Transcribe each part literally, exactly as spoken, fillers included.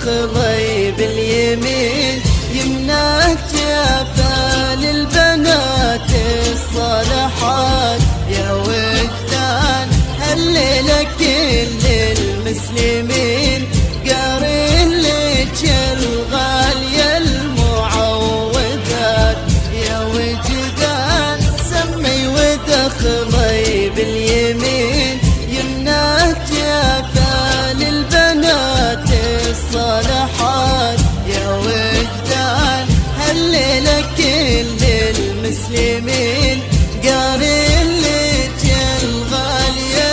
خضي باليمين يمناك جافا للبنات الصالحات يا وجدان هالليلة كل المسلمين قارين لك الغالية المعوذات يا وجدان سمي ودخلي باليمين يمناك جافا للبنات الصالحات يا وجدان هالليلة كل المسلمين قارين لك الغالية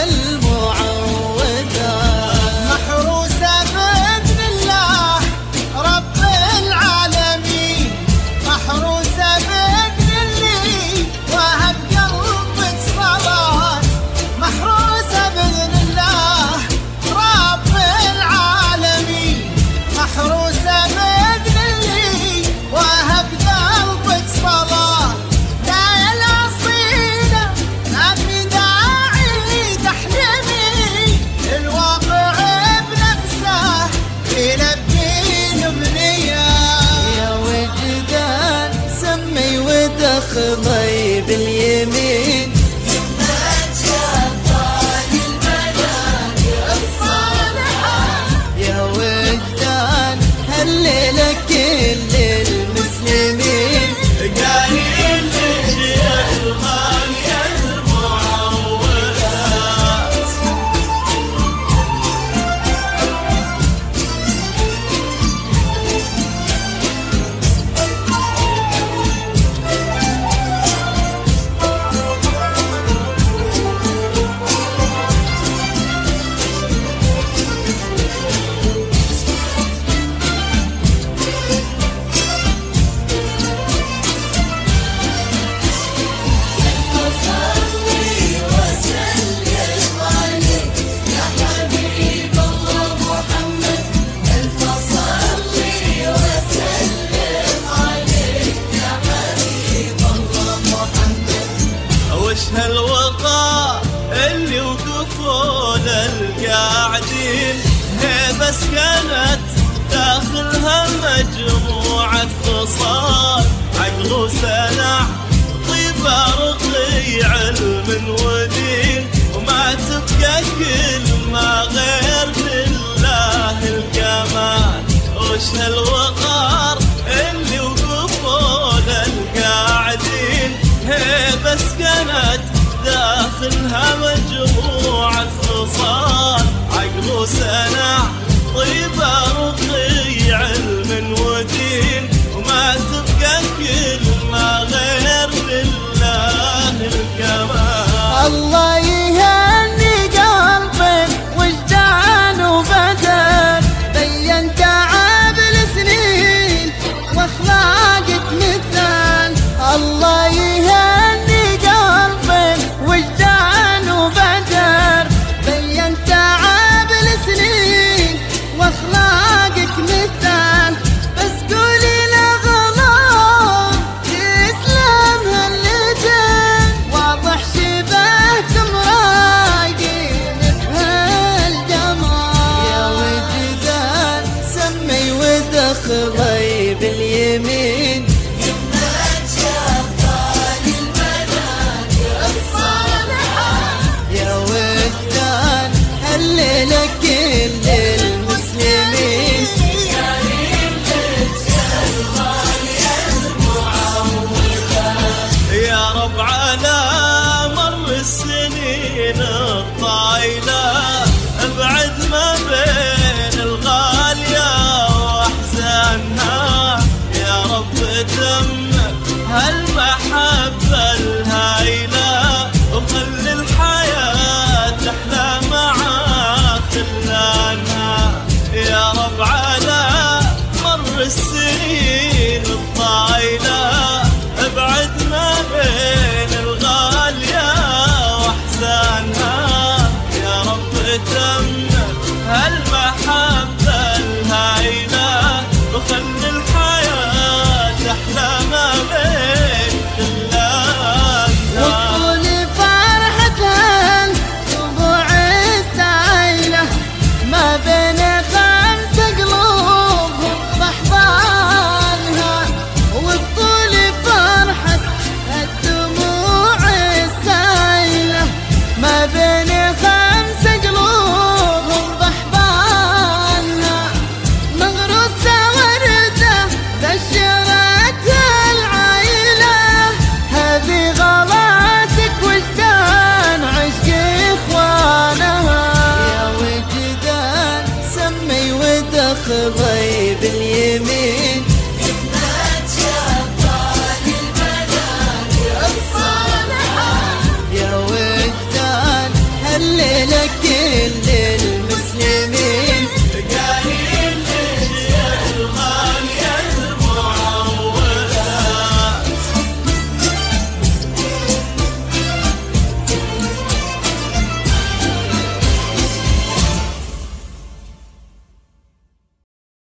المعوذات محروسة بإذن الله رب العالمين محروسة بإذن اللي وهب قلبك صلاة محروسة بإذن الله رب العالمين محروسة بإذن اللي وهب قلبك صلاة لا يا الأصيلة ما في داعي تحلمي الواقع بنفسه يلبي الأمنية يا وجدان سمي ودخلي باليمين يا وجدان هالليلة كل المسلمين قايل لك يا الغالية المعوذات وش هالوقار اللي وقفوا للقاعدين هيبة سكنت داخلها مجموعة خصال عقل وسنع طيبة رقي علم ودين وما تبقى كلمة غير لله الكمال وش هالوقار اللي وقفوا للقاعدين هيبة سكنت داخلها مجموعة خصال